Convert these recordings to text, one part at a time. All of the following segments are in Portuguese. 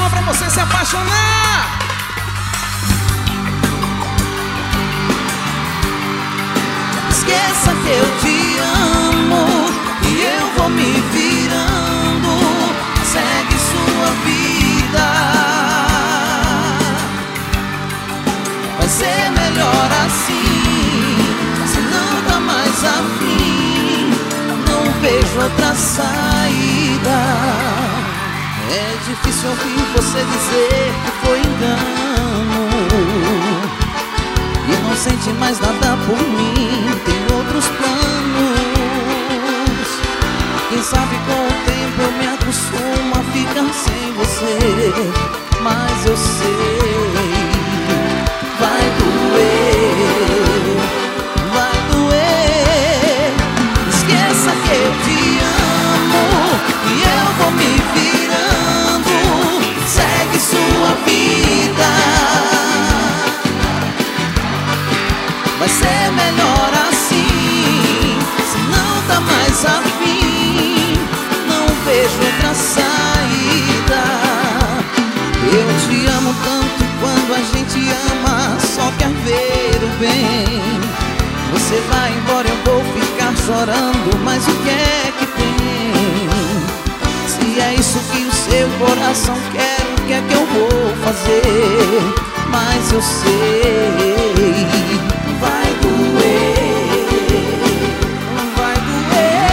Só pra você se apaixonar. Esqueça que eu te amo e eu vou me virando. Segue sua vida. Vai ser melhor assim. Se não tá mais afim, não vejo outra saída. É difícil ouvir você dizer que foi engano e não sente mais nada por mim, tem outros planos. Quem sabe com o tempo eu me acostumo a ficar sem você. Mas eu sei, vai doer, vai doer. Esqueça que eu te amo e eu vou me virando. Segue sua vida. Vai ser melhor assim. Se não tá mais afim, não vejo outra saída. Eu te amo tanto e quando a gente ama só quer ver o bem. Você vai embora, eu vou ficar chorando, mas o que é que tem? Se é isso que o seu coração quer, o que é que eu vou fazer? Mas eu sei, vai doer, vai doer.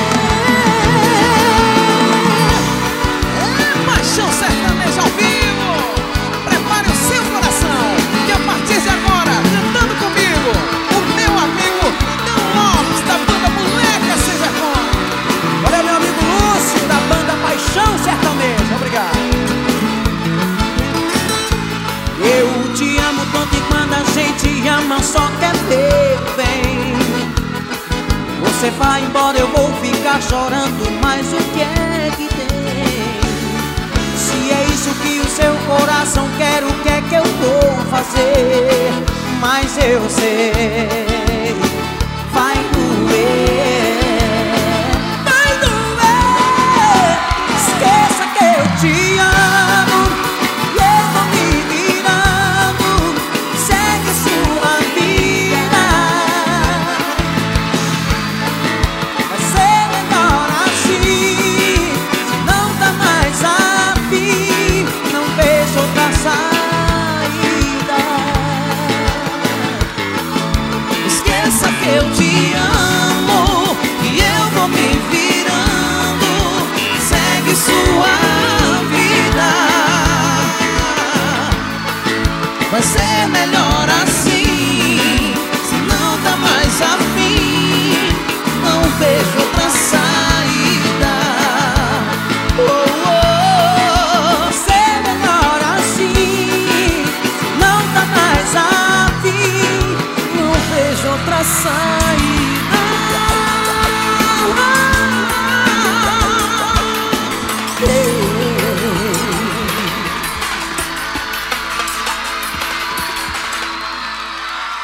É Paixão Sertaneja ao vivo. Prepare o seu coração, que a partir de agora, cantando comigo, o meu amigo Dan Lopes, da banda Moleca Sem Vergonha. Olha, meu amigo Lúcio, da banda Paixão Sertaneja. Obrigado. Eu te amo tanto e quando a gente ama só quer ver o bem. Você vai embora, eu vou ficar chorando, mas o que é que tem? Se é isso que o seu coração quer, o que é que eu vou fazer? Mas eu sei, vai doer.